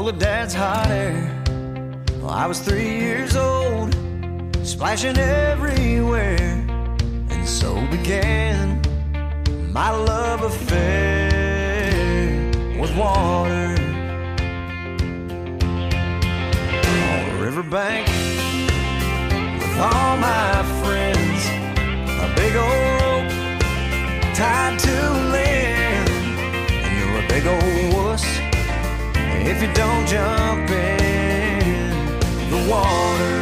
full of Dad's hot air. Well, I was 3 years old, splashing everywhere, and so began my love affair with water. On the riverbank with all my friends, a big old rope tied to a limb, and you're a big old wuss if you don't jump in the water.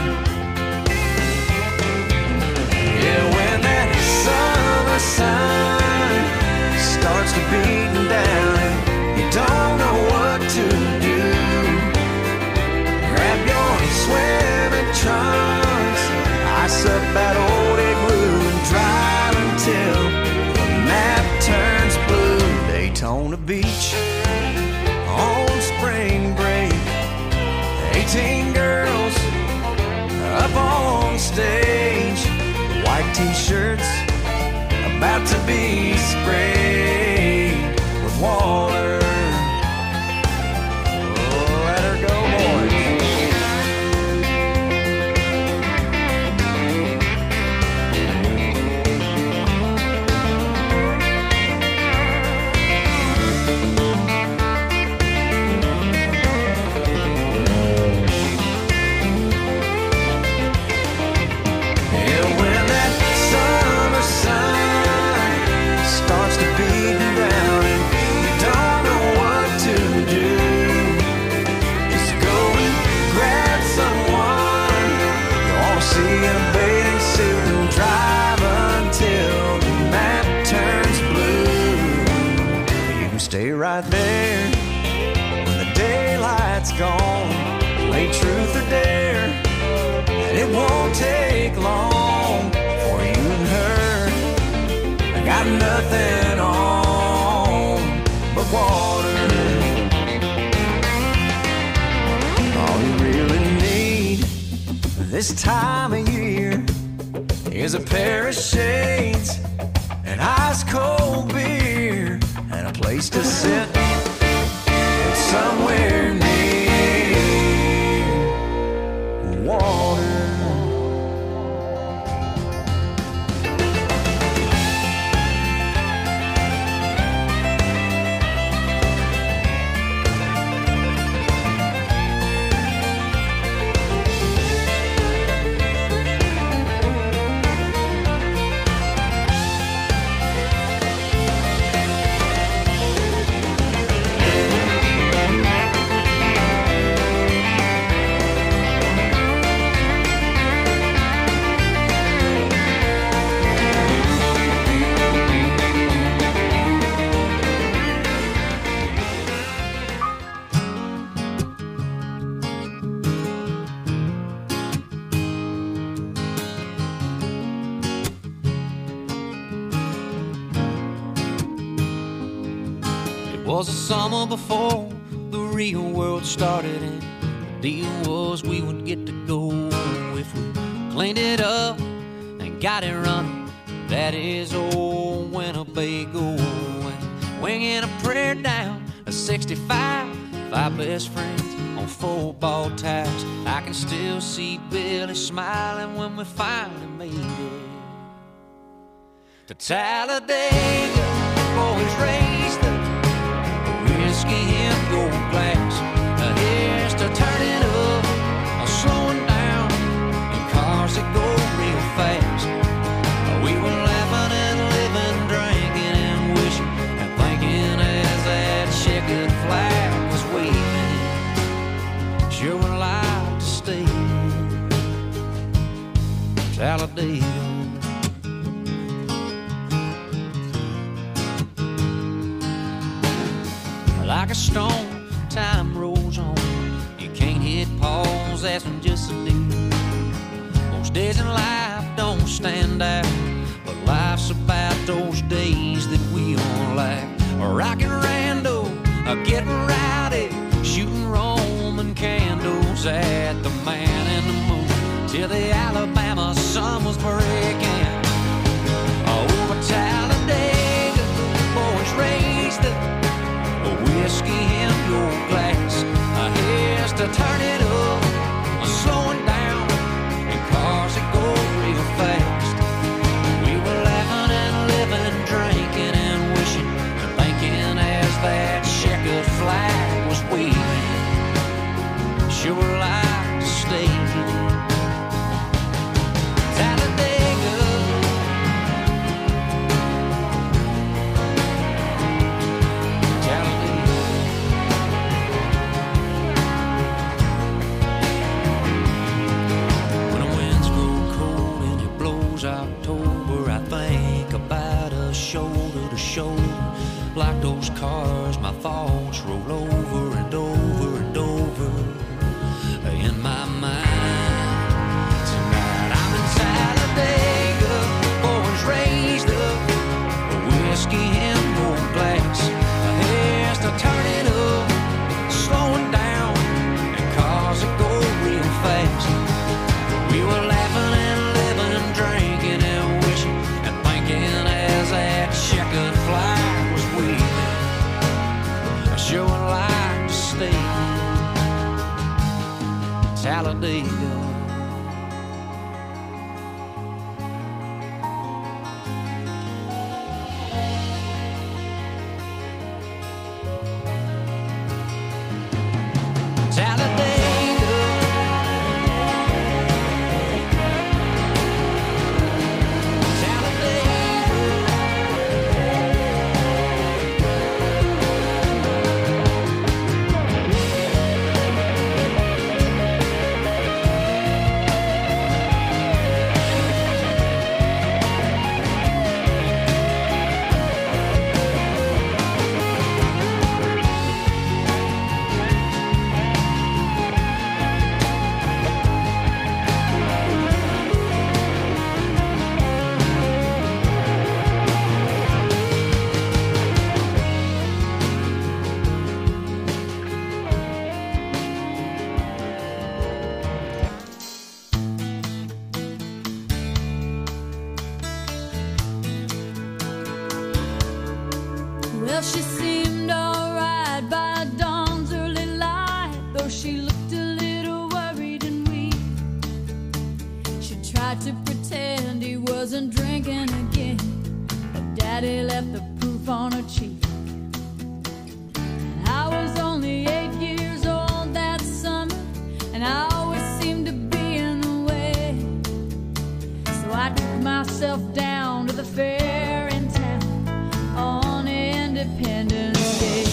Yeah, when that summer sun starts to beating down and you don't know what to do, grab your swimming trunks, ice up that old igloo, and drive until the map turns blue. Daytona Beach on spring break, 18 girls up on stage, white t-shirts about to be sprayed with water. Oh, let her go, boys. Stay right there when the daylight's gone. Play truth or dare, and it won't take long for you and her. I got nothing on but water. All you really need this time of year is a pair of shades, an ice cold beer, and a place to sit somewhere near water. Was the summer before the real world started, and the deal was we would get to go if we cleaned it up and got it running. That is old Winnebago, and winging a prayer down a 65, 5 best friends on football tires. I can still see Billy smiling when we finally made it to Talladega. Boys raised the whiskey in gold glass. Here's to turning up or slowing down in cars that go real fast. We were laughing and living, drinking and wishing and thinking as that checkered flag was waving. Sure would like to stay in Talladega. Like a storm, time rolls on. You can't hit pause, that's when just a deal. Most days in life don't stand out, but life's about those days that we all like. Rockin' rando, getting rowdy, shooting Roman candles at the man in the moon, till the Alabama sun was breaking. Over Talladega, boys raised the whiskey in your glass. cars that go real fast. We were laughing and living and drinking and wishing and thinking as that checkered flag was waving. I sure would like to stay in Talladega. Well, she seemed alright by dawn's early light, though she looked a little worried and weak. She tried to pretend he wasn't drinking again, but Daddy left the proof on her cheek. And I was only 8 years old that summer, and I always seemed to be in the way. So I took myself down to the fair in town on Independence Day.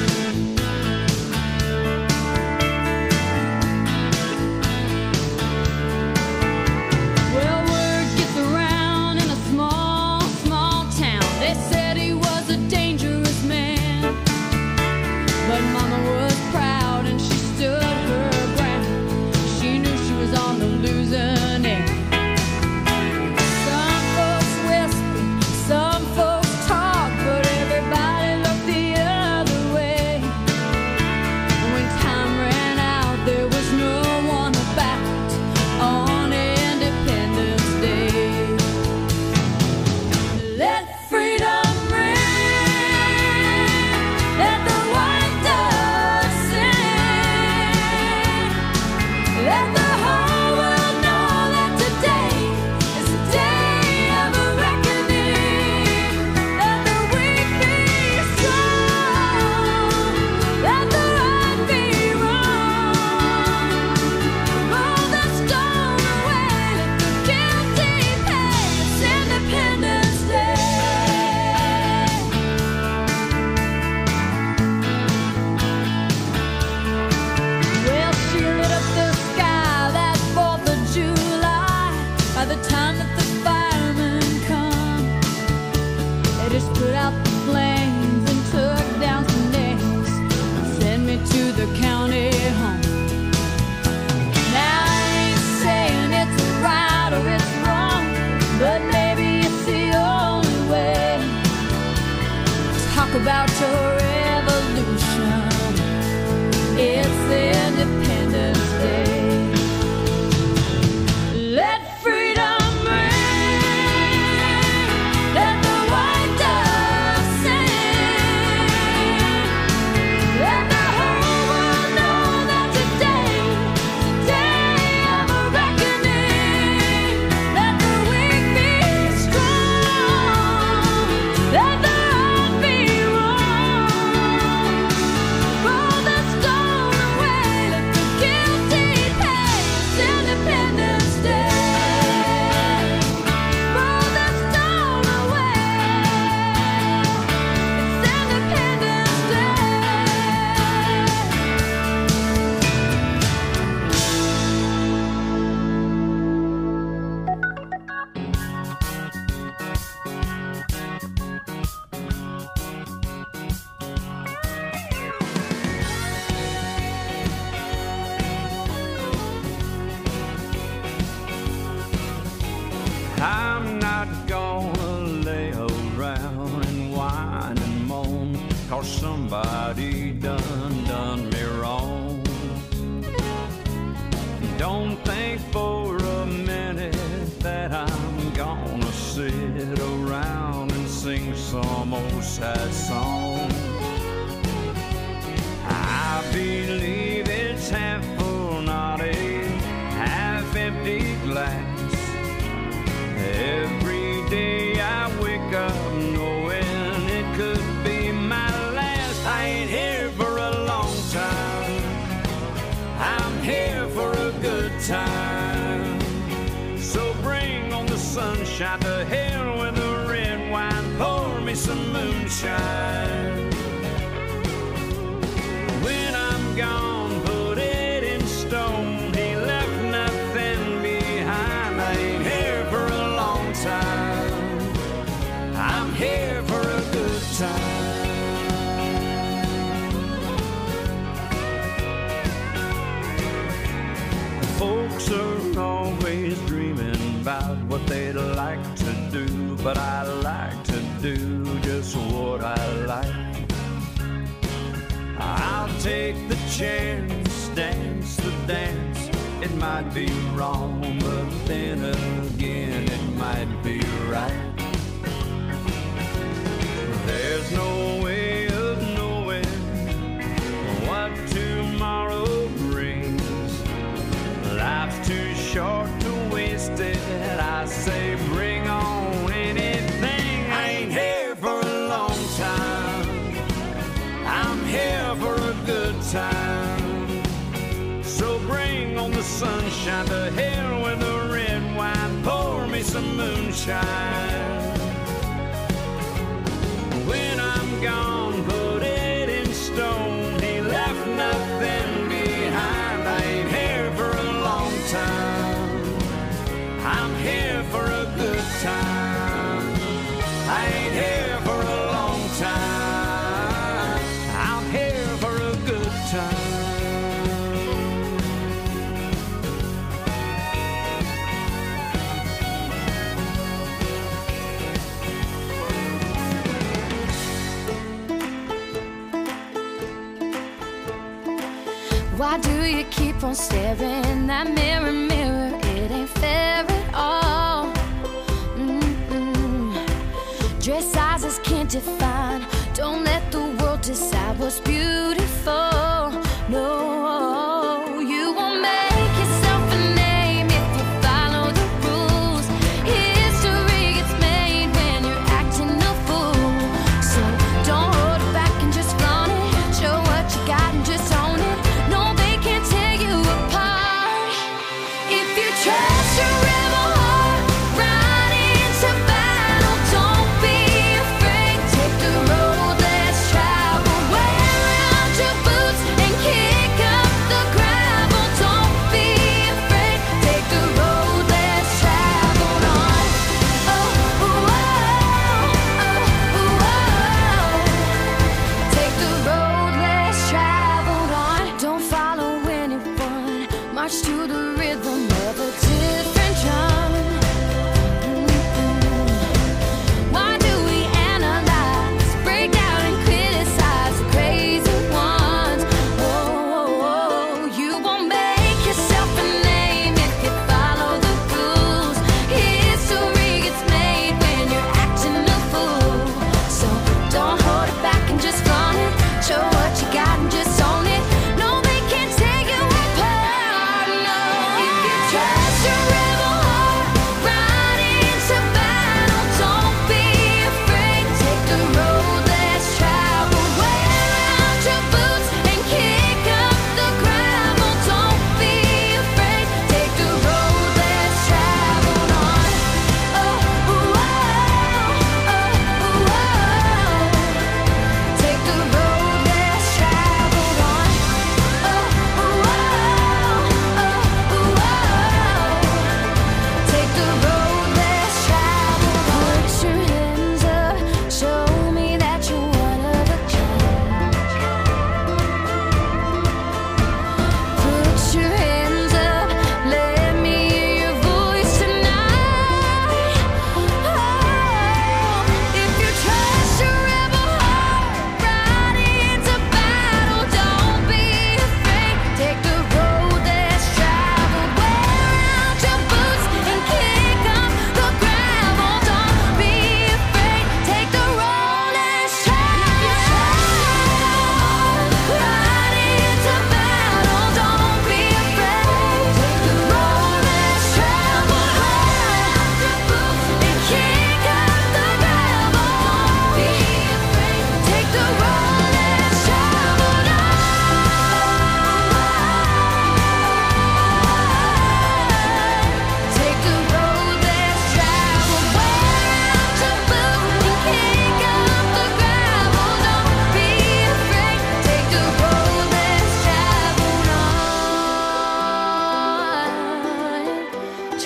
Well, word gets around in a small, small town. They said he was a dangerous man, but Mama was proud and she stood her ground. She knew she was on the losing end. Some folks whispered, some folks talked, but everybody looked the other way. When time ran out, there was no one about on Independence Day. Let freedom ring, let the white dove sing, let the whole world know that today is a day of a reckoning. Let the weak be strong, let the right be wrong. Roll the stone away, let the guilty pay. It's Independence Day. Well, she lit up the sky that 4th of July. By the time that the firemen come, they just put out the flames and took down some names and sent me to the county home. Now I ain't saying it's right or it's wrong, but maybe it's the only way. Talk about your revolution. It's Independence Day. Let freedom ring, let the white dove sing, let the whole world know that today is a day of a reckoning. Let the weak be strong, let the right be wrong. Roll the stone away, let the guilty pay. It's Independence Day. Roll the stone away. It's Independence Day. I'm not gonna lay around and whine and moan, 'cause somebody done me wrong. Don't think for a minute that I'm gonna sit around and sing some old sad song. I believe it's half full, not a half-empty glass. Every day I wake up knowing it could be my last. I ain't here for a long time, I'm here for a good time. So bring on the sunshine, to hell with the red wine, pour me some moonshine. When I'm gone, put it in stone, he left nothing behind. I ain't here for a long time, I'm here for a good time. Folks are always dreaming about what they'd like to do, but I like to do just what I like. I'll take the chance, dance the dance. It might be wrong, but then again it might be right. There's no way of knowing what tomorrow brings. Life's too short to waste it. I say bring on anything. I ain't here for a long time, I'm here for a good time. So bring on the sunshine, to hell with the red wine, pour me some moonshine. When I'm gone, put it in stone, he left nothing behind. I ain't here for a long time, I'm here for a good time. I ain't here for a long time, I'm here for a good time. Why do you keep on staring? That mirror, mirror, it ain't fair at all. Dress sizes can't define. Don't let the world decide what's beautiful. No, you won't make yourself a name if you follow the rules. History gets made when you're acting a fool. So don't hold it back and just flaunt it. Show what you got and just own it. No, they can't tear you apart. If you trust your rebel heart, ride into battle. Don't be afraid. Take the road less traveled. Wear out your boots and kick up the gravel. Don't be afraid. Take the road less traveled on. Oh, oh, oh, oh, oh. Take the road less traveled on. Don't follow anyone. March to the rhythm of a different drum. Why do we analyze, break down and criticize the crazy ones? Oh, you won't make yourself a name if you follow the rules. History gets made when you're acting a fool. So don't hold it back and just flaunt it. Show what you got and just own it. No, they can't tear you apart. No, if you trust your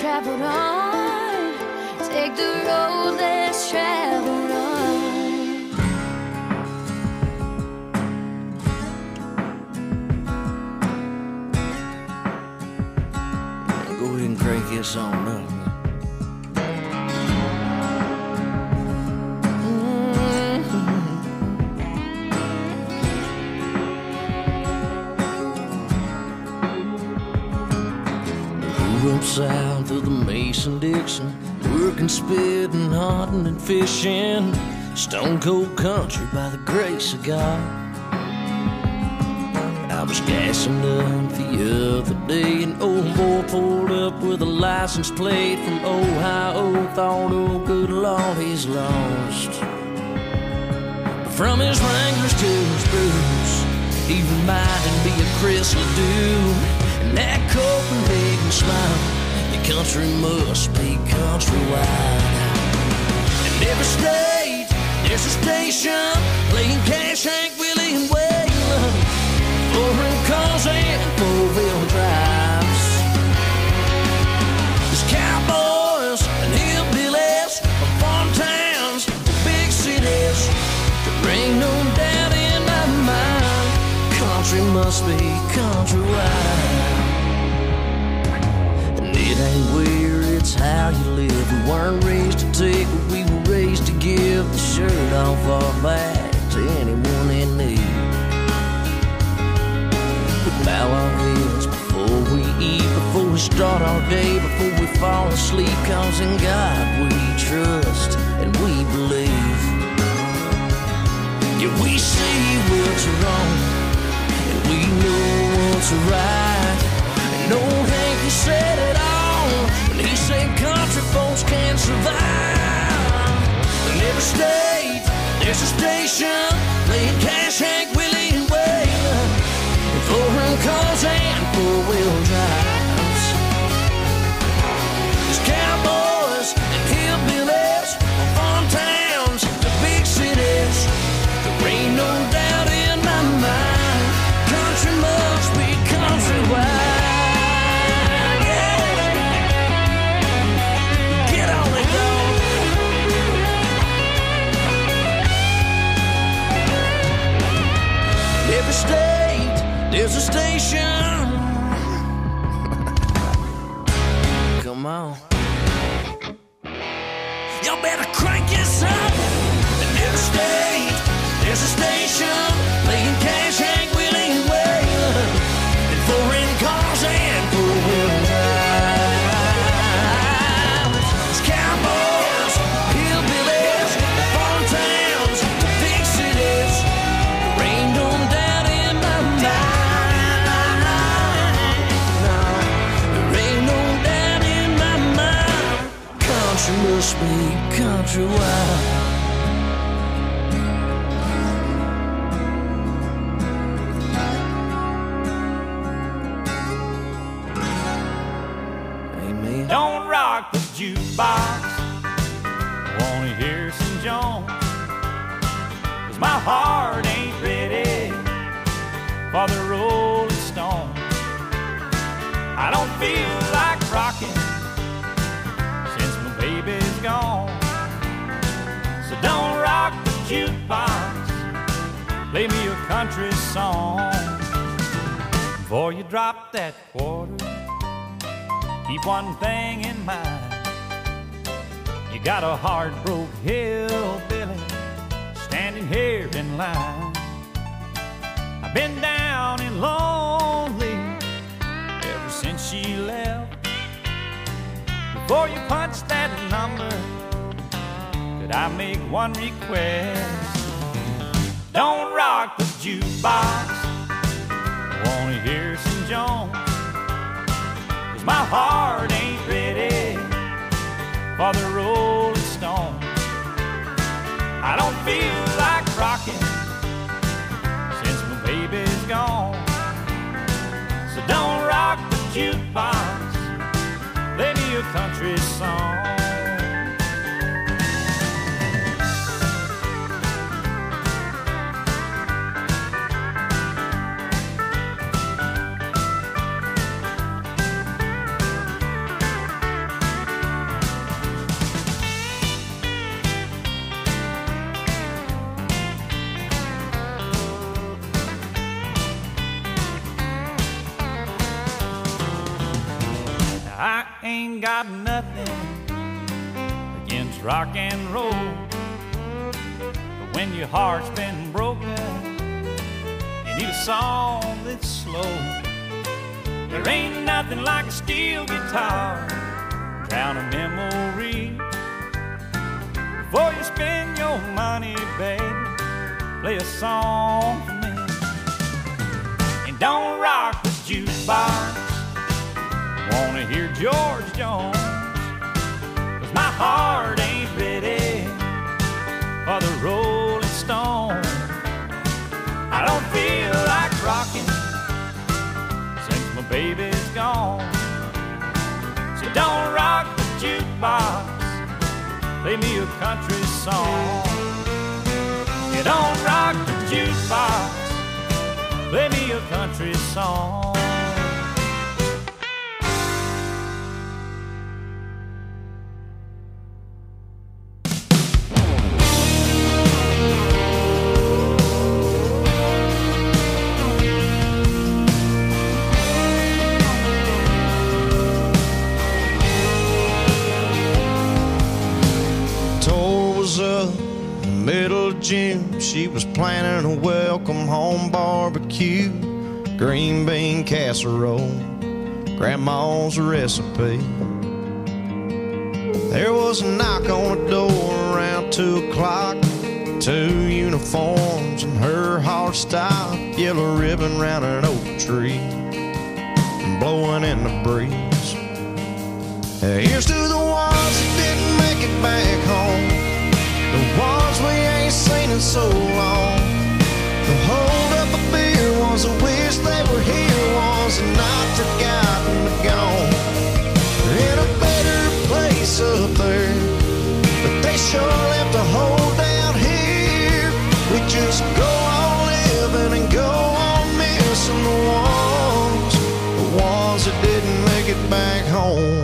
traveled on. Take the road less traveled on. Go ahead and crank this on up. Up south of the Mason-Dixon, working, spitting, hunting, and fishing. Stone cold country by the grace of God. I was gassing up the other day, an old boy pulled up with a license plate from Ohio. Thought, oh good Lord, he's lost. But from his Wranglers to his boots, he reminded me of Chris LeDoux. And that Copenhagen smile, your country must be countrywide. In every state, there's a station playing Cash, Hank Willie, and Waylon, flooring cars and four-wheel drives. There's cowboys and hillbillies from farm towns to big cities. There ain't no doubt in my mind, country must be countrywide. It ain't where, it's how you live. We weren't raised to take what we were raised to give. The shirt off our back to anyone in need. We bow our heads before we eat, before we start our day, before we fall asleep. Cause in God we trust and we believe. Yeah, we see what's wrong and we know what's right. And old Hank, he said it all when he said country folks can't survive. In every state, there's a station playing Cash, Hank Willie, and Waylon, and flooring cars and four-wheel drives. There's cowboys and hillbillies from farm towns to big cities. There ain't no doubt in my mind, country must be countrywide. Every state, there's a station. Come on. Y'all better crank this up. In every state, there's a station playing Cash, Hank Willie, and Waylon, and foreign cars and four-wheel drives. There's cowboys, hillbillies, farm towns, to big cities. There ain't no doubt in my mind. No, there ain't no doubt in my mind. Country must be countrywide. Amen. Don't rock the jukebox, wanna hear some Jones, 'cause my heart ain't ready for the Rolling Stones. I don't feel like rocking since my baby's gone. So don't rock the jukebox, play me a country song. Before you drop that quarter, keep one thing in mind. You got a heart-broke hillbilly standing here in line. I've been down and lonely ever since she left. Before you punch that number, could I make one request? Don't rock the jukebox, I wanna hear some Jones, 'cause my heart ain't ready for the Rolling Stones. I don't feel like rocking since my baby's gone. So don't rock the jukebox, play me a country song. I ain't got nothing against rock and roll, but when your heart's been broken, you need a song that's slow. There ain't nothing like a steel guitar, drown a memory. Before you spend your money, baby, play a song for me. And don't rock the jukebox, wanna hear George Jones, 'cause my heart ain't ready for the Rolling Stones. I don't feel like rocking since my baby's gone. So don't rock the jukebox, play me a country song. You don't rock the jukebox, play me a country song. Middle of June, she was planning a welcome home barbecue, green bean casserole, grandma's recipe. There was a knock on the door around 2 o'clock, 2 uniforms and her heart stopped, yellow ribbon round an oak tree, blowing in the breeze. Here's to the ones that didn't make it back home, the ones we ain't seen in so long. The hold up a beer was a wish they were here, was a not forgotten but gone. They're in a better place up there, but they sure left a hole down here. We just go on living and go on missing the ones that didn't make it back home.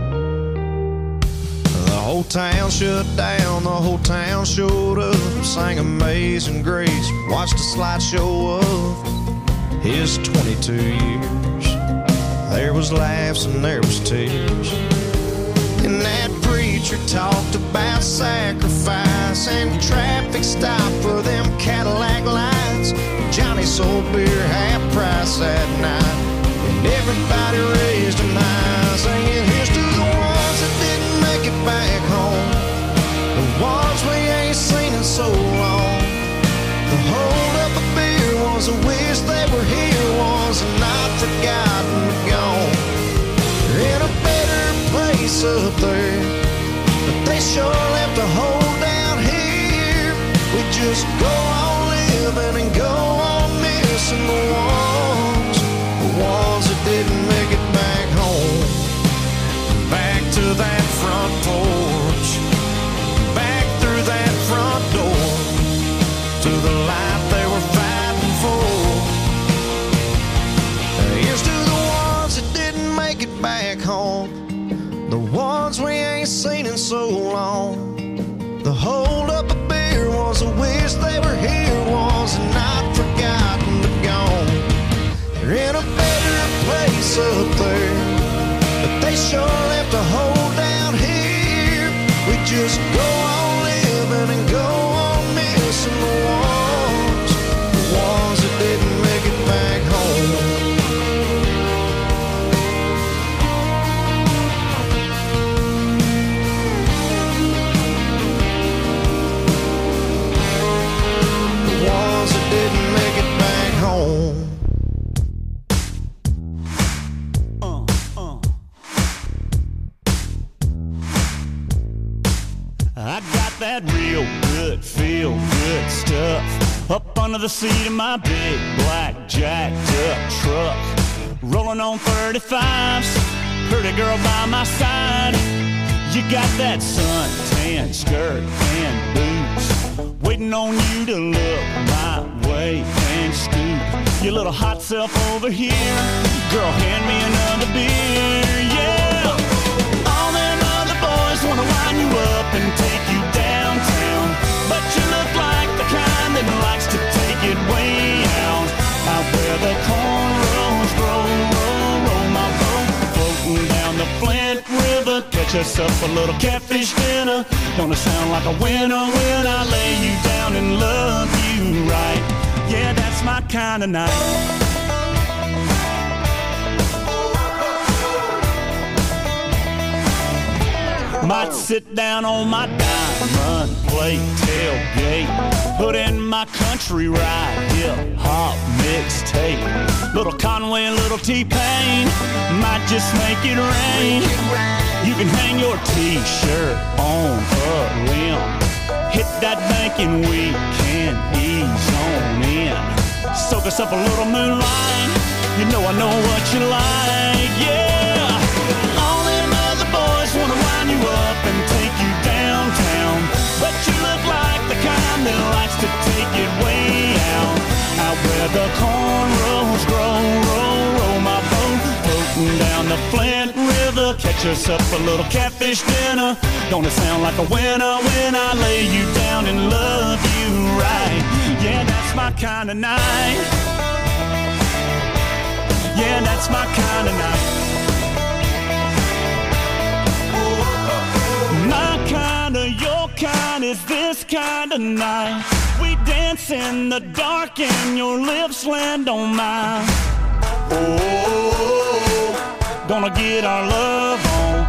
The whole town shut down, the whole town showed up, sang Amazing Grace, watched a slideshow of his 22 years. There was laughs and there was tears, and that preacher talked about sacrifice and traffic stop for them Cadillac lights. Johnny sold beer half price that night, and everybody raised an eye, singing here's to the ones that didn't make it back home, the ones we ain't seen in so long. The hold up a beer was a wish they were here, was a not forgotten but gone. They're in a better place up there, but they sure left a hole down here. We just go on living and go on missing the ones that didn't make it back home. Back to that front porch, back through that front door, to the life they were fighting for. Here's to the ones that didn't make it back home, the ones we ain't seen in so long. The hold up a beer was a wish they were here, was not forgotten but gone. They're in a better place up there, but they sure left a hole down here. We just go on living and go on missing the ones that didn't make it back home. The ones that didn't make it back home. I got that real good, feel good stuff up under the seat of my big black jacked up truck, rolling on 35s, pretty girl by my side. You got that suntan skirt and boots, waiting on you to look my way and scoot your little hot self over here. Girl, hand me another beer, yeah. All them other boys wanna wind you up and take you downtown, but you look like the kind that likes to take it way out where the cornrows grow, roll my boat, floating down the catch us up a little catfish dinner. Gonna sound like a winner when I lay you down and love you right. Yeah, that's my kind of night. Might sit down on my diamond plate tailgate, put in my country ride, hip-hop mixtape. Little Conway and little T-Pain, might just make it rain. You can hang your T-shirt on a limb. Hit that bank and we can ease on in. Soak us up a little moonlight, you know I know what you like, yeah. All them other boys wanna wind you up and take you downtown, but you look like the kind that likes to take it way out. Out where the cornrows grow, roll my boat, floating down the Flint River. Catch us up a little catfish dinner. Gonna sound like a winner when I lay you down and love you right. Yeah, that's my kind of night. Yeah, that's my kind of night. My kind of, your kind is this kind of night. We dance in the dark and your lips land on mine. Oh, gonna get our love on.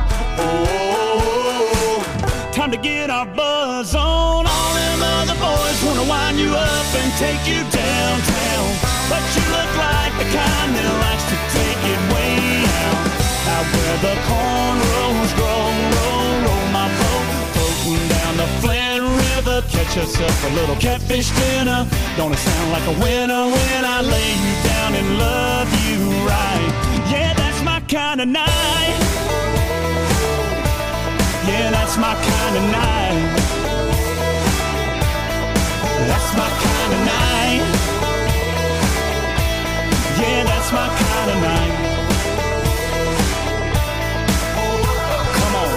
Oh, time to get our buzz on. All them other boys wanna wind you up and take you downtown, but you look like the kind that likes to take it way out. Out where the cornrows grow, roll my boat, floating down the Flint River. Catch us up a little catfish dinner. Gonna sound like a winner when I lay you down and love you right. Yeah, that's my kind of night. Yeah, that's my kind of night. That's my kind of night. Yeah, that's my kind of night. Come on.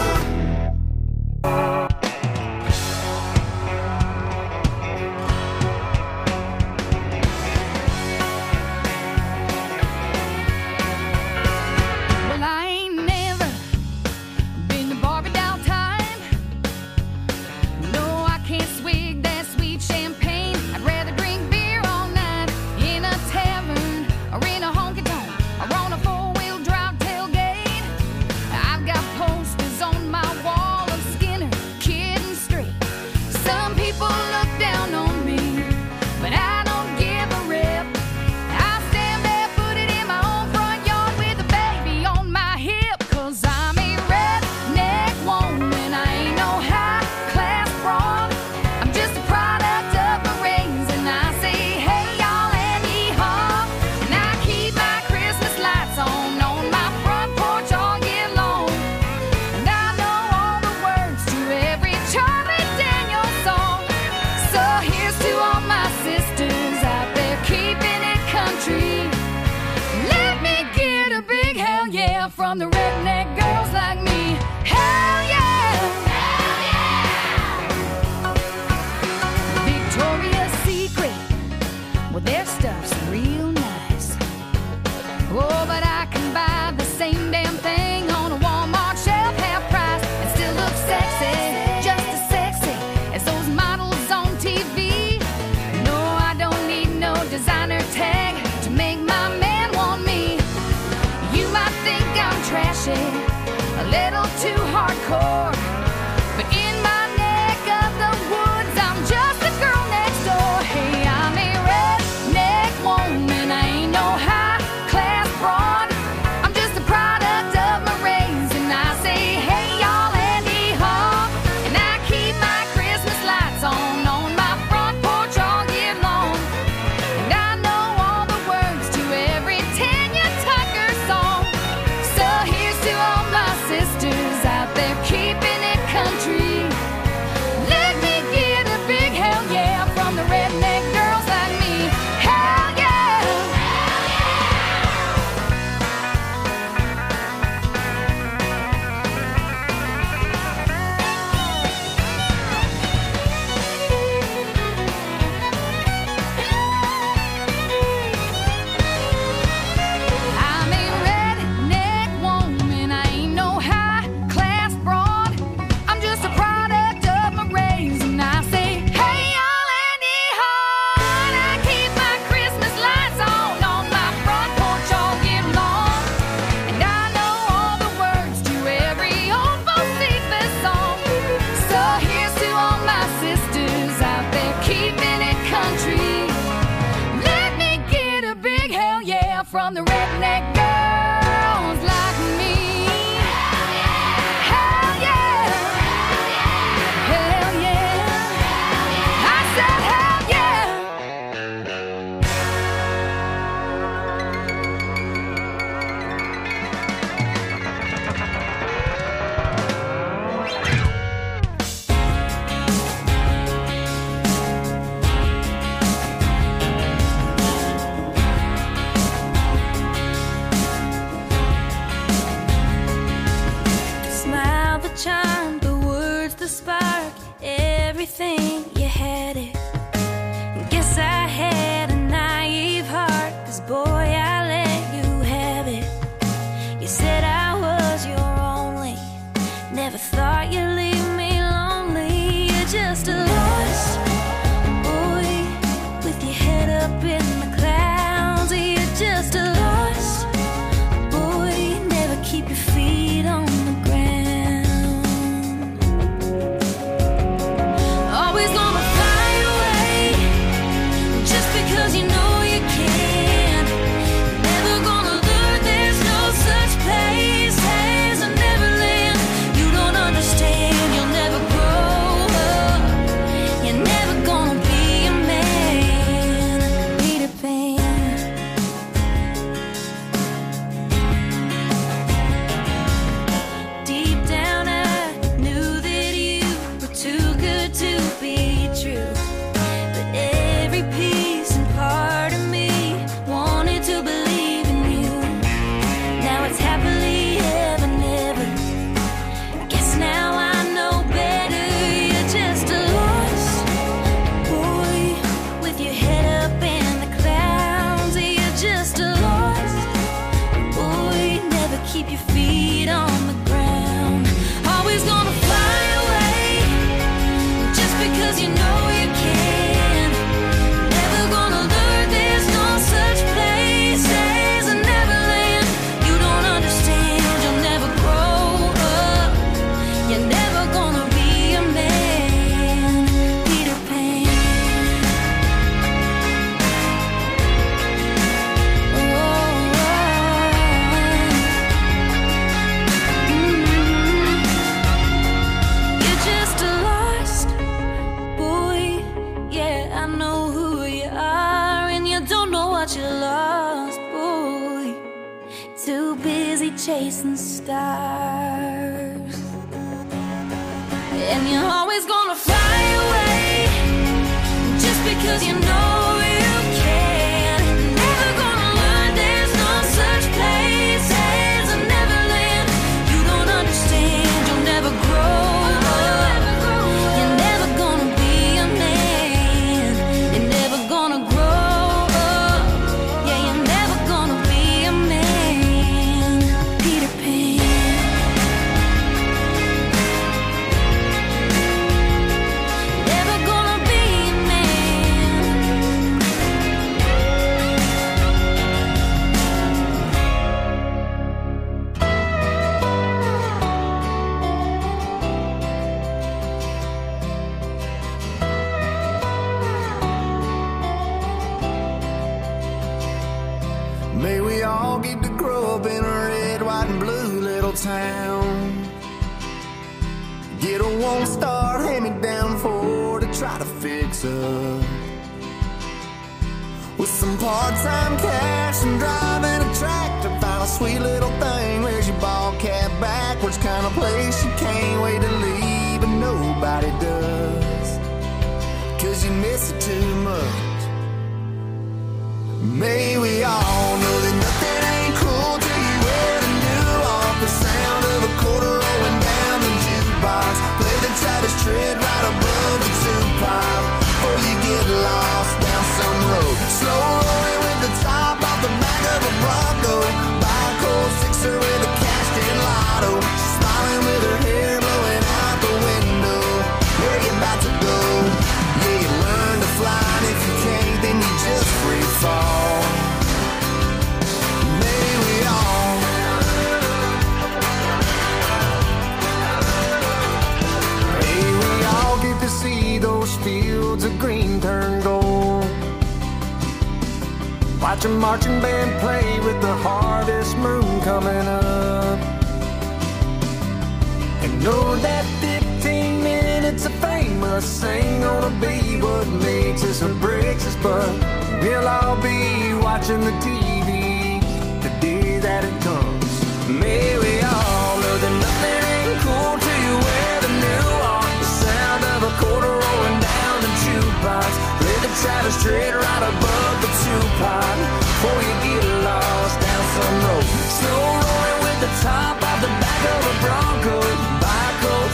Well, I ain't never been to Barbie doll time. No, I can't swig that sweet champagne. I'd rather drink beer all night in a tavern or in a honky-tonk or on a four-wheel drive tailgate. I've got posters on my wall of Skinner, Kid and Straight. Some people look down on me, but I don't give a rip. I stand barefooted in my own front yard with a baby on my hip. 'Cause I'm a redneck woman, I ain't no high-class broad. I'm just a product of my rains, and I say, hey, y'all, and yee-haw. And I keep my Christmas lights on my front porch all year long. And I know all the words to every Charlie Daniels song. So here's to all my sisters out there keeping it country. Let me get a big hell yeah from the redneck girls like me. Hell yeah! Hell yeah! Victoria's Secret, well, their stuff's real nice. Oh, but I can buy the same damn thing on a Walmart shelf, half price, and still look sexy, just as sexy as those models on TV. No, I don't need no designer tag to make my man want me. You might think I'm trashy, a little too hardcore, but in my neck of the woods, I'm just a girl next door. Hey, I'm a redneck woman, I ain't no high-class broad. I'm just a product of my rains, and I say, hey, y'all, and yee-haw. And I keep my Christmas lights on my front porch all year long. And I know all the words to every Tanya Tucker song. So here's to all my sisters out there keeping charm, the words, the spark, everything, you had it. Guess I had a naive heart, 'cause boy, I let you have it. You said I was your only, never thought you'd leave me lonely. You're just a lost boy with your head up in the clouds. You're just a lost boy, never keep your feet on the ground. Always gonna fly away just because you know you can. Never gonna learn there's no such place as a Neverland. You don't understand, you'll never grow up. You're never gonna be a man, Peter Pan. Deep down I knew that you were too good to be true. But every piece and part of me wanted to believe in you. Now it's happily ever, never. Guess now I know better. You're just a lost boy with your head up in the clouds. You're just a lost boy, never keep your feet on the ground. Always gonna fly away just because you know you can. Never gonna learn there's no such place as a Neverland. You don't understand, you'll never grow up. You're never gonna be a man, Peter Pan. You're just a lost boy. Yeah, I know who you are, and you don't know what you lost, boy. Too busy chasing stars, and you're always gonna fly away just because you know you can. Never gonna learn there's no such place as a Neverland. You don't understand, you'll never grow up. You're never gonna be a man. You're never gonna grow up. Yeah, you're never gonna be a man, Peter Pan. Never gonna be a man. May we all get to grow up in a red, white, and blue little town. Get a one-star hand-me-down Ford to try to fix up. With some part-time cash and driving a tractor, find a sweet little thing. Where's your ball cap backwards? Kind of place you can't wait to leave, but nobody does, 'cause you miss it too much. May we all know that nothing ain't cool till you wear the new off. The sound of a quarter rolling down the jukebox. Play the tightest tread right above the two-pipe, or you get lost down some road. Slow rolling with the top off the back of a Bronco. Buy a cold sixer with a cashed-in lotto. She's smiling with her hair blowing out the window. Where you about to go? Yeah, you learn to fly, and if you can't, then you just free fall. May we all get to see those fields of green turn gold. Watch a marching band play with the harvest moon coming up. And know that 15 minutes of fame must ain't gonna be what makes us or breaks us, but we'll all be watching the TV the day that it comes. May we all know that nothing ain't cool till you wear the new on. The sound of a quarter rolling down the jukebox. Play the chatter straight right above the two-pot. Before you get lost down some road. Slow rolling with the top off the back of a Bronco. Buy a cold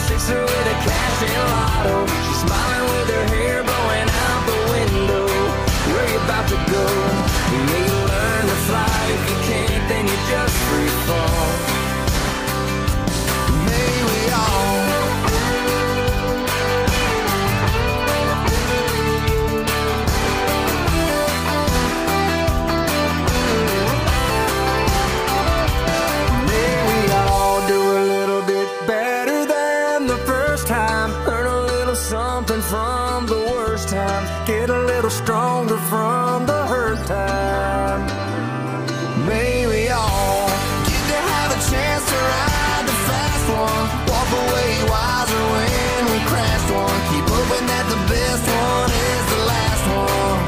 stronger from the hurt time. May we all get to have a chance to ride the fast one, walk away wiser when we crashed one, keep hoping that the best one is the last one.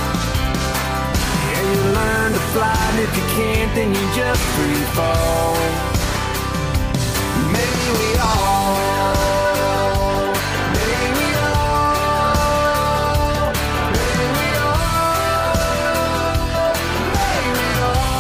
Yeah, you learn to fly, and if you can't, then you just free fall. Maybe we all, maybe we all, maybe we all, maybe we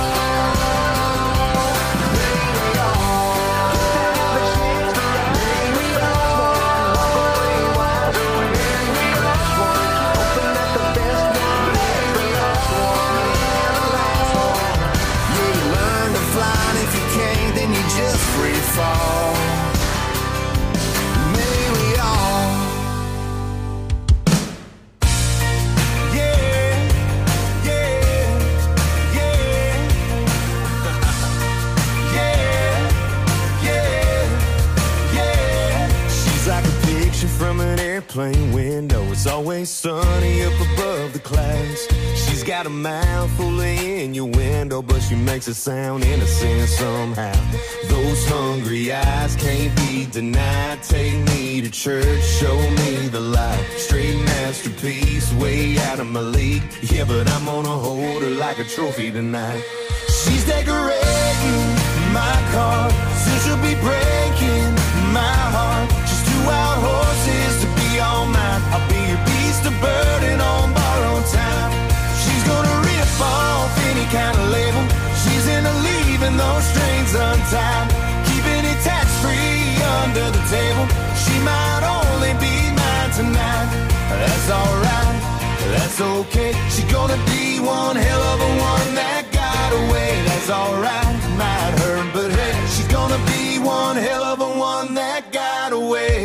all, maybe we all, have a chance to ride. Maybe we all, walk away wiser when we crash one, hoping that the best one is the last one, yeah, the last one. Yeah, you learn to fly, and if you can't, then you just free fall. May we all. Yeah, yeah, yeah. Yeah, yeah. She's like a picture from an airplane window. It's always sunny up above the clouds. She's got a mouth full of innuendo, but she makes it sound innocent somehow. Those hungry eyes can't be denied. Take me to church, show me the light. Straight masterpiece, way out of my league. Yeah, but I'm gonna hold her like a trophy tonight. She's decorating my car, soon she'll be breaking my heart. She's 2 wild horses to be all mine. I'll be your beast of burden on borrowed time. She's gonna rip off any kind of label. She's into leaving those strings untied, keeping it tax-free under the table. She might only be mine tonight. That's alright, that's okay. She's gonna be one hell of a one that got away. That's alright, might hurt, but hey, she's gonna be one hell of a one that got away.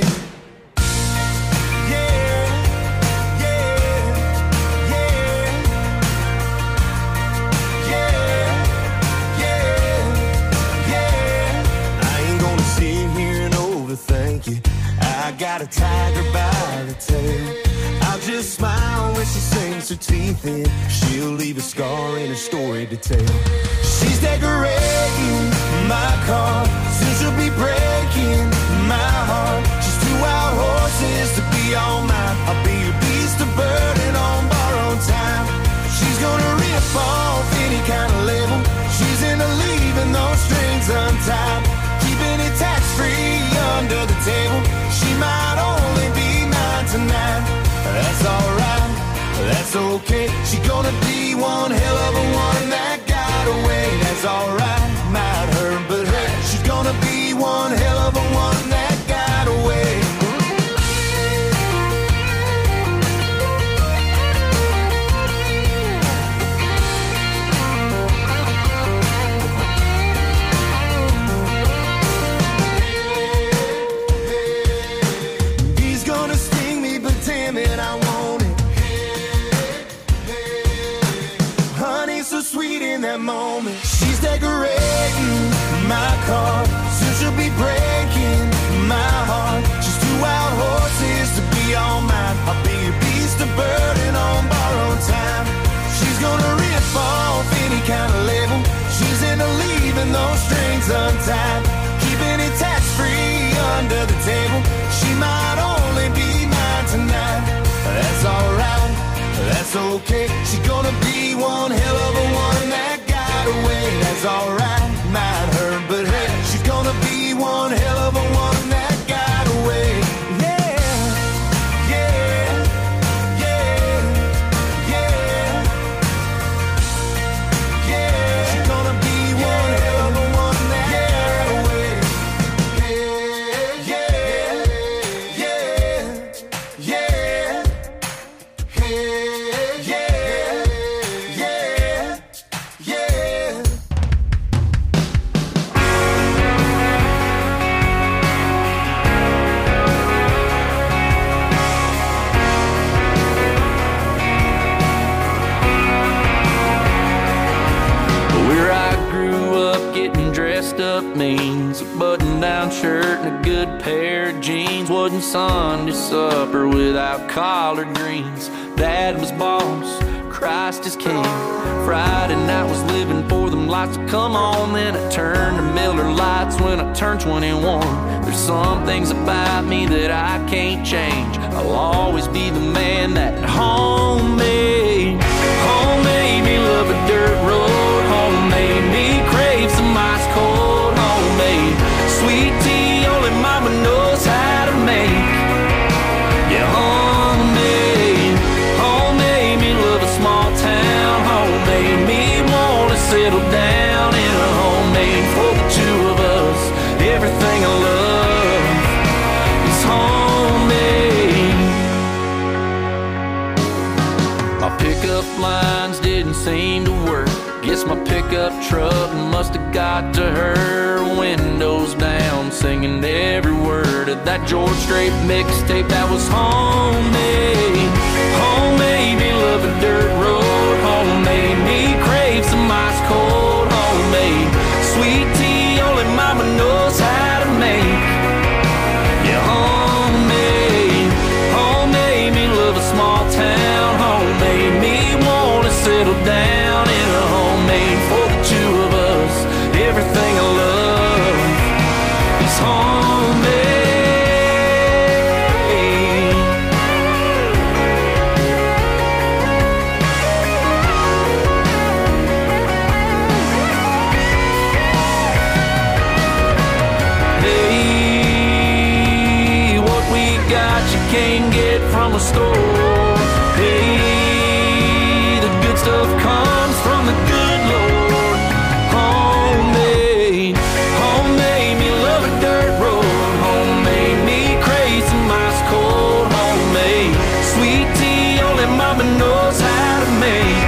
Thank you. I got a tiger by the tail. I'll just smile when she sinks her teeth in. She'll leave a scar in her story to tell. She's decorating my car, soon she'll be breaking my heart. She's 2 wild horses to be all mine. I'll be your beast of burden on borrowed time. She's gonna rip off any kind of label. She's into leaving those strings untied, keeping it tax-free under the table. She might only be mine tonight. That's alright, that's okay. She's gonna be one hell of a one that got away. That's alright, might hurt, but hey, she's gonna be one hell of a one that got away. Moment. She's decorating my car, soon she'll be breaking my heart. She's 2 wild horses to be all mine. I'll be your beast of burden on borrowed time. She's gonna rip off any kind of label. She's into leaving those strings untied, keeping it tax-free under the table. She might only be mine tonight. That's alright, that's okay. She's gonna be one hell of a one that away. That's alright, might hurt, but hey, she's gonna be one hell of a one that got away. Yeah, yeah, yeah, yeah, yeah. She's gonna be one hell of a one that got away. Yeah, yeah, yeah, yeah, yeah, yeah. Up means a button-down shirt and a good pair of jeans. Wasn't Sunday supper without collard greens. Dad was boss, Christ is king. Friday night was living for them lights to come on. Then I turned to Miller Lights when I turned 21. There's some things about me that I can't change. I'll always be the man that home made. Home made me love a dirt road. Home made me crave some ice cold homemade sweet tea only mama knows how to make. Yeah, homemade. Home made me love a small town. Home made me wanna settle down in a homemade for the two of us. Everything I love is homemade. My pickup lines didn't seem to work. Guess my pickup truck must have got to her. Windows down, singing every word of that George Strait mixtape that was homemade. Homemade me love a dirt road. Homemade me crave some ice cold homemade sweet tea only mama knows how to make. Yeah, homemade. Homemade me love a small town. Homemade me wanna settle down in a homemade for the two of us. Everything I love is homemade. Hey, what we got you can't get from a store. Hey, the good stuff comes from the good Lord. Homemade, homemade me love a dirt road. Homemade me crave some ice cold homemade sweet tea only mama knows how to make.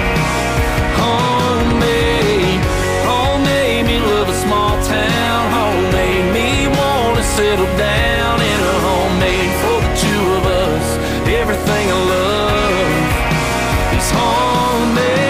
Homemade, homemade me love a small town. Homemade me wanna settle down in a homemade for the two of us. Everything I love is homemade.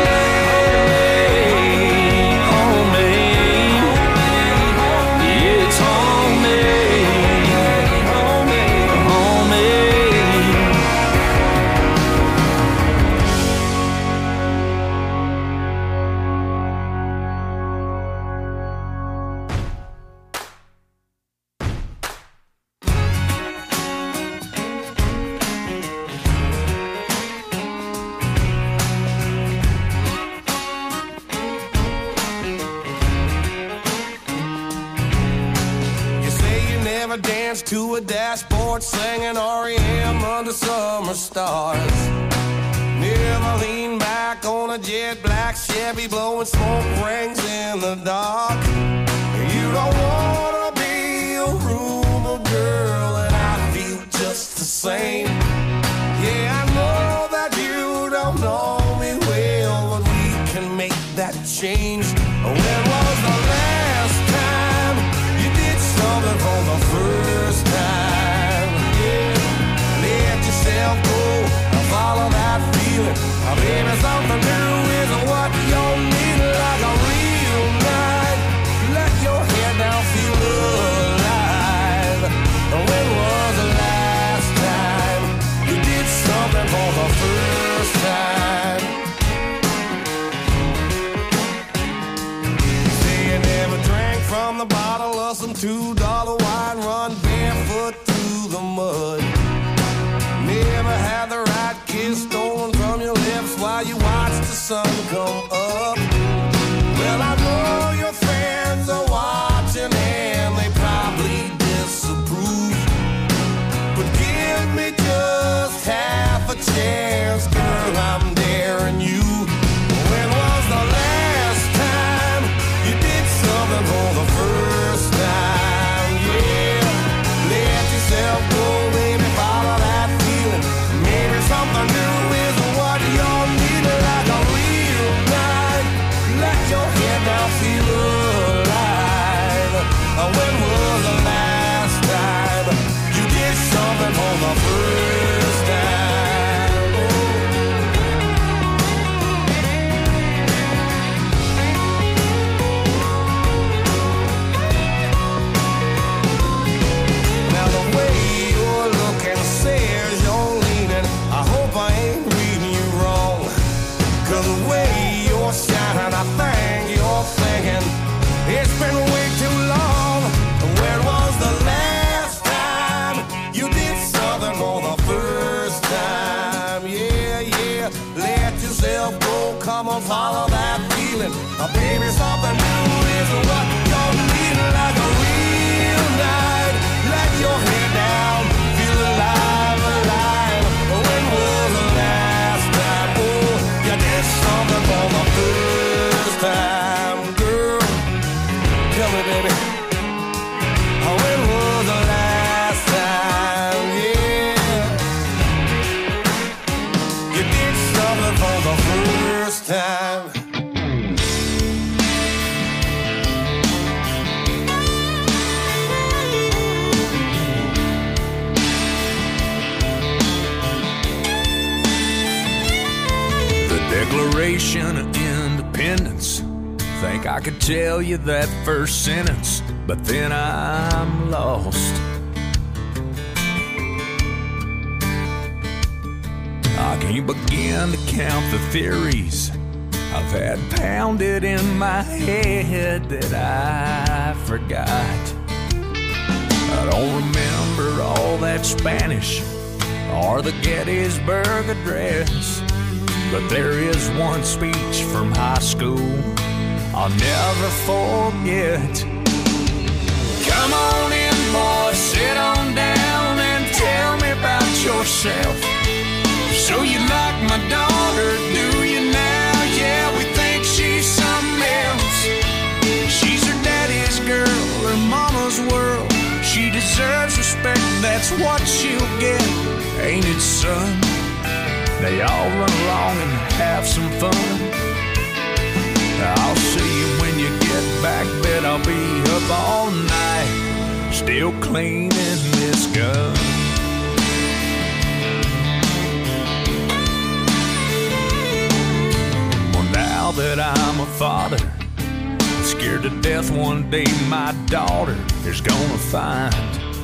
To a dashboard singing REM under summer stars. Never lean back on a jet black Chevy blowing smoke rings in the dark. You don't wanna be a rumor girl and I feel just the same. Yeah, I know that you don't know me well, but we can make that change. When was the last time you did something for the first time? Yeah, let yourself go and follow that feeling. Baby, something new is what you need, like a real night. Let your head down, feel alive. When was the last time you did something for the first time? Say you never drank from the bottle of some $2 wine, run barefoot through the mud. Never had the right kiss stolen from your lips while you watch the sun come up. Well, I know your friends are watching and they probably disapprove, but give me just half a chance, girl, I'm daring you. When was the last time you did something for the first time? Yeah, let yourself go, baby, follow that feeling. Maybe something new is what you need, like a real night. Declaration of Independence. Think I could tell you that first sentence, but then I'm lost. I can't begin to count the theories I've had pounded in my head that I forgot. I don't remember all that Spanish or the Gettysburg Address, but there is one speech from high school I'll never forget. Come on in, boy, sit on down and tell me about yourself. So you like my daughter, do you now? Yeah, we think she's something else. She's her daddy's girl, her mama's world. She deserves respect, that's what she'll get. Ain't it, son? They all run along and have some fun. I'll see you when you get back, bet I'll be up all night, still cleaning this gun. Well, now that I'm a father, I'm scared to death one day my daughter is gonna find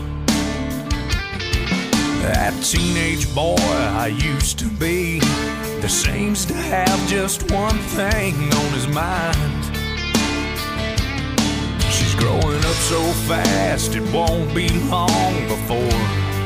that teenage boy I used to be that seems to have just one thing on his mind. She's growing up so fast it won't be long before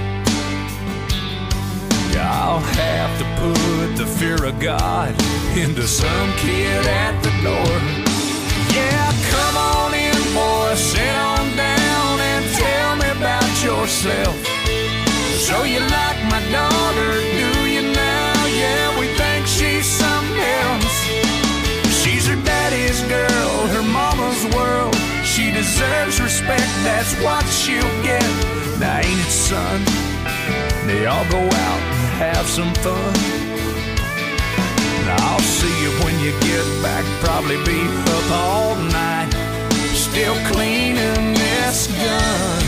I'll have to put the fear of God into some kid at the door. Yeah, come on in, boy, sit on down and tell me about yourself. So you like my daughter, do you now? Yeah, we think she's something else. She's her daddy's girl, her mama's world. She deserves respect, that's what she'll get. Now ain't it, son? They all go out and have some fun. Now I'll see you when you get back, probably be up all night, still cleaning this gun.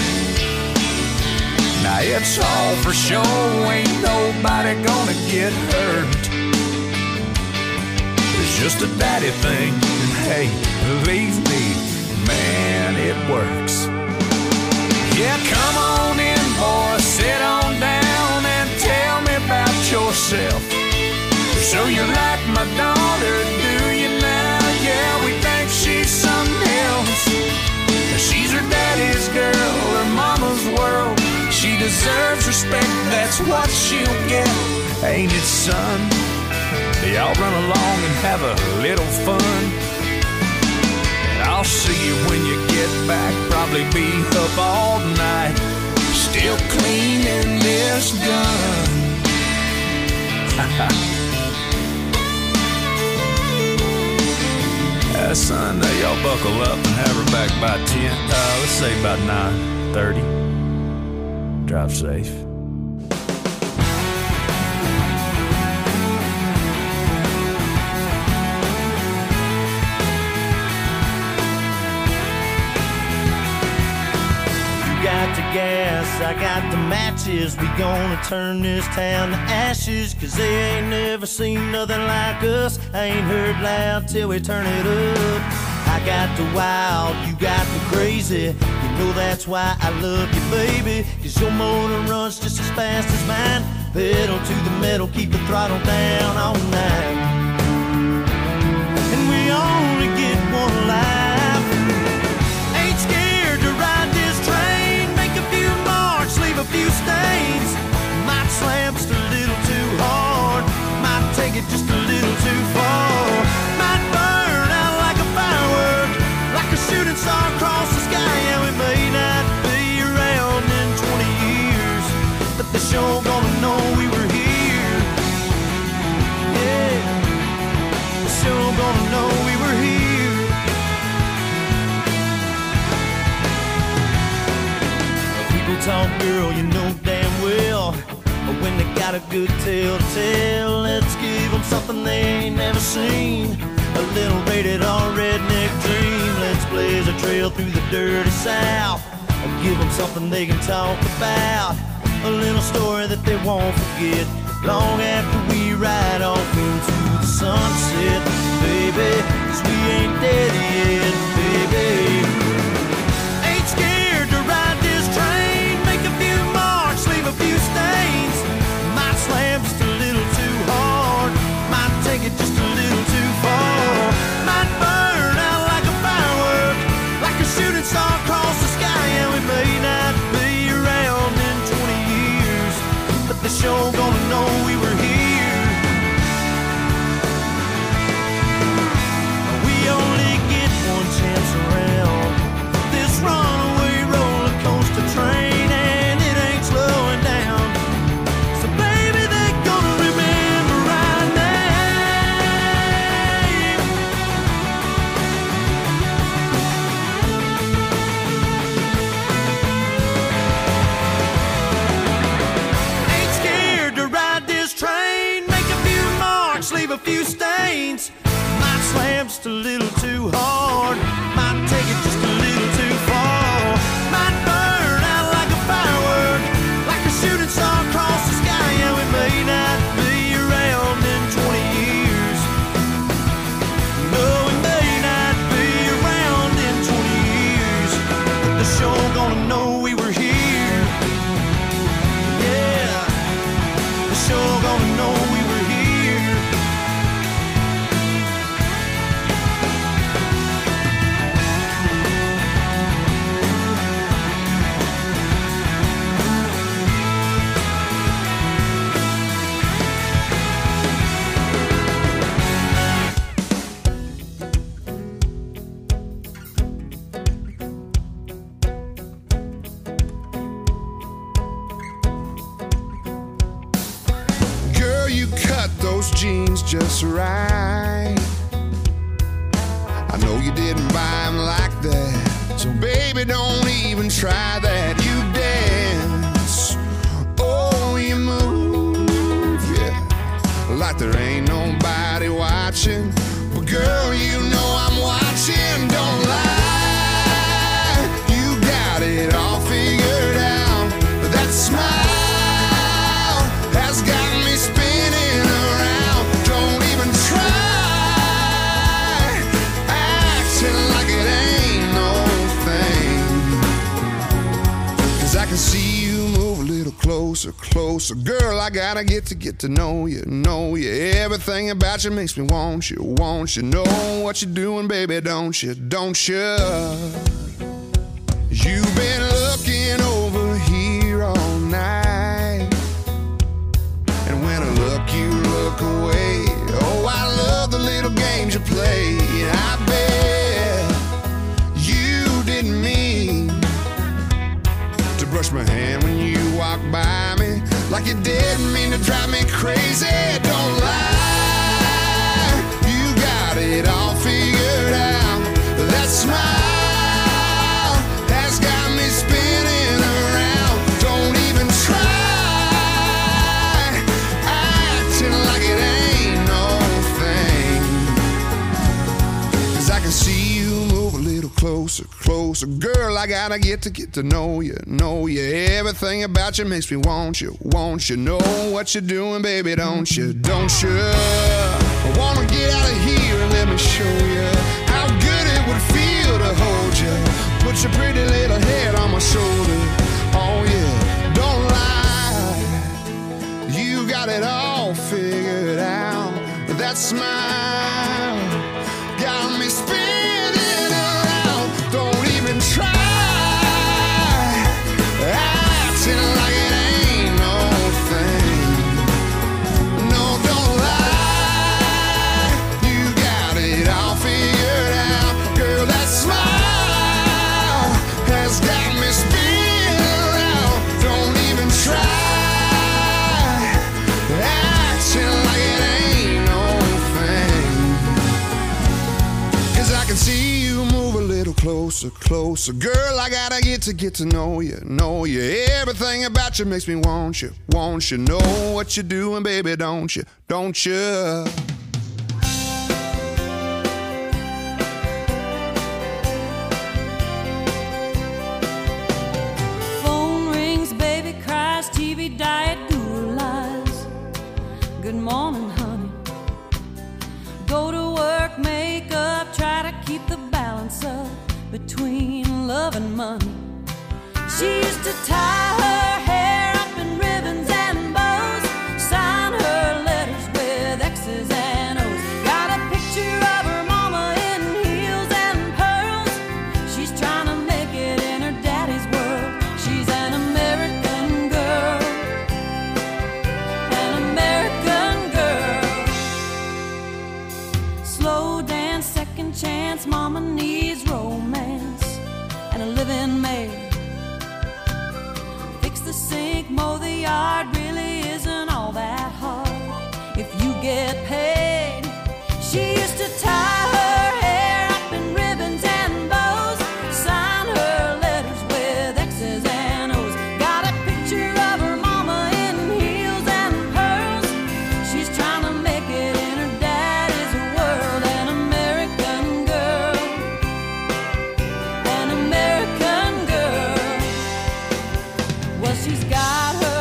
Now it's all for show, ain't nobody gonna get hurt. It's just a daddy thing, and hey, believe me, man, it works. Yeah, come on in, boy, sit on down and tell me about yourself. So you like my daughter, do you now? Yeah, we think she's something else. She's her daddy's girl, her mama's world. She deserves respect, that's what she'll get. Ain't it, son? They all run along and have a little fun. And I'll see you when you get back, probably be up all night, still cleaning this gun. Son, y'all buckle up and have her back by 10. Let's say about 9:30. Drive safe. Got the gas, I got the matches. We gonna turn this town to ashes, 'cause they ain't never seen nothing like us. I ain't heard loud till we turn it up. I got the wild, you got the crazy. You know that's why I love you, baby, 'cause your motor runs just as fast as mine. Pedal to the metal, keep the throttle down all night. And we only get one life. Ain't scared to ride this train, make a few marks, leave a few stains. Might slam just a little too hard, might take it just a little too far. Might burn out like a firework, like a shooting star across the sky. Yeah, we may not be around in 20 years, but they sure gonna know we were here. Yeah, they sure gonna know we were here. People talk, girl, you know damn well, but when they got a good tale to tell, let's give them something they ain't never seen. A little rated R redneck dream. Let's blaze a trail through the dirty South and give them something they can talk about. A little story that they won't forget long after we ride off into the sunset, baby, 'cause we ain't dead yet, baby. Ain't scared to ride this train, make a few marks, leave a few stains. Might slam just a little too hard, might take it just a little too far. Might burn out like a firework, like a shooting star across the sky. And we may not be around in 20 years, but the show gonna know we were here. We only get one chance around this runaway roller coaster train, and it ain't slowing down. So baby, they're gonna remember our name. Ain't scared to ride this train, make a few marks, leave a few stains. Might slam just a little too hard, might take it just a little too far. Might burn out like a firework, like a shooting star across the sky. And we may not be around in 20 years. No, we may not be around in 20 years, but the show gonna know we were here. Yeah, the show gonna know we were here. Girl, you cut those jeans just right. I know you didn't buy them like that, so baby, don't even try that. You dance, oh, you move, yeah, like there ain't nobody watching. But girl, you know I'm watching, don't lie. You got it all figured out. That smile has got me spinning around. Don't even try acting like it ain't no thing, 'cause I can see you move a little closer, closer. Girl, I gotta get to know you, know you. Everything about you makes me want you, want you. Know what you're doing, baby, don't you, don't you? You've been looking over here all night, and when I look, you look away. Oh, I love the little games you play. I bet you didn't mean to brush my hand when you walked by me, like you didn't mean to drive me crazy. Don't lie, you got it all figured out. That smile has got me spinning around. Don't even try acting like it ain't no thing, 'cause I can see you move a little closer, closer. Girl, I gotta get to know you, know you. Everything about you makes me want you, want you. Know what you're doing, baby, don't you, don't you? I wanna get out of here and let me show you how good it would feel to hold you. Put your pretty little head on my shoulder. Oh yeah, don't lie, you got it all figured out. That smile got me spinning around. Don't even try acting like it ain't no thing. No, don't lie, you got it all figured out. Girl, that smile has got me spinning around. Don't even try acting like it ain't no thing, 'cause I can see you move a little closer, closer. Girl, I gotta get to know you, know you. Everything about you makes me want you, want you. Know what you're doing, baby, don't you, don't you? Phone rings, baby cries, TV diet, Google lies. Good morning, honey. She used to tie her hair up in ribbons and bows, sign her letters with X's and O's. Got a picture of her mama in heels and pearls. She's trying to make it in her daddy's world. She's an American girl, an American girl. Slow dance, second chance, mama needs romance and a living maid. Fix the sink, mow the yard, really isn't all that hard if you get paid. She used to tie her hair up in ribbons and bows, sign her letters with X's and O's. Got a picture of her mama in heels and pearls. She's trying to make it in her daddy's world. An American girl, an American girl. Well, she's got her